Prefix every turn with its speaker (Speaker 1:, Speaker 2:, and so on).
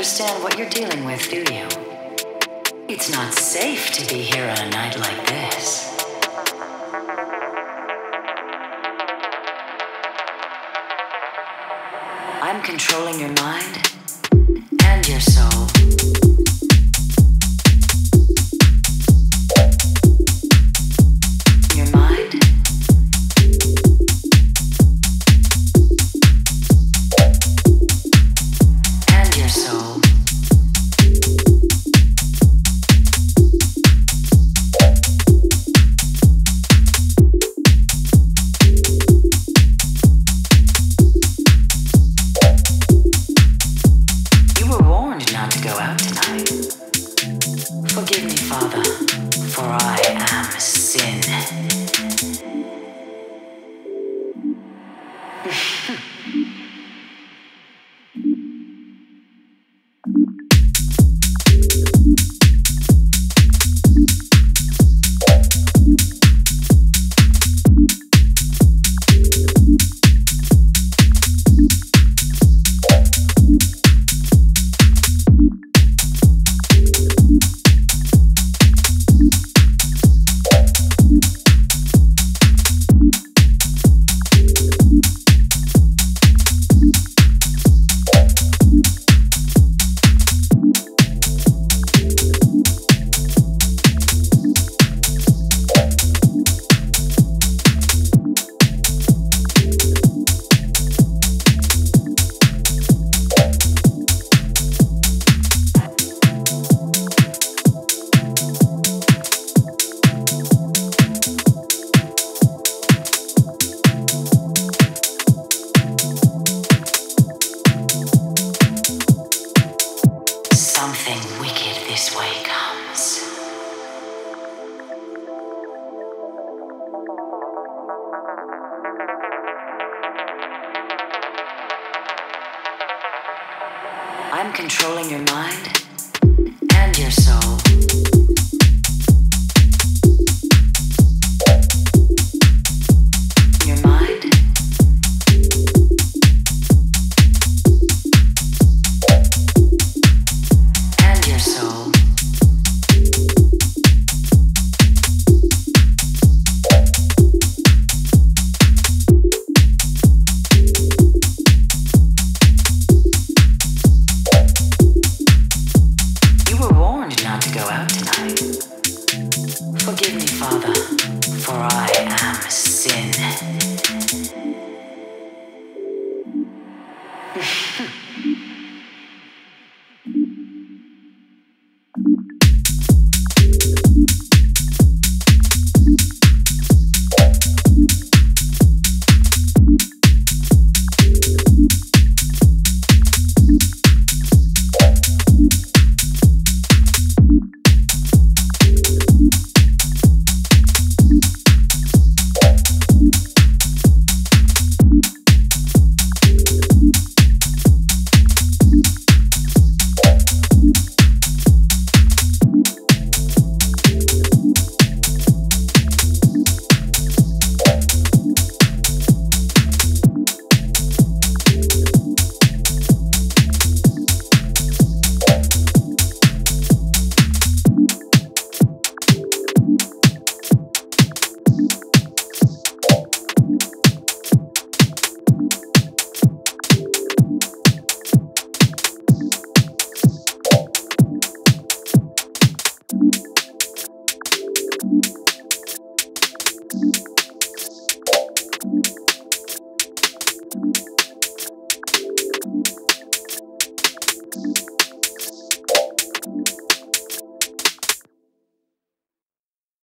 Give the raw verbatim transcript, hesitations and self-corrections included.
Speaker 1: understand what you're dealing with, do you? It's not safe to be here on a night like this. I'm controlling your mind and your soul. Your mind and your soul. Not to go out tonight. Forgive me, Father, for I am sin. Something wicked this way comes. I'm controlling your mind and your soul. Your mind and your soul. You were warned not to go out tonight. Forgive me, Father, for I am sin.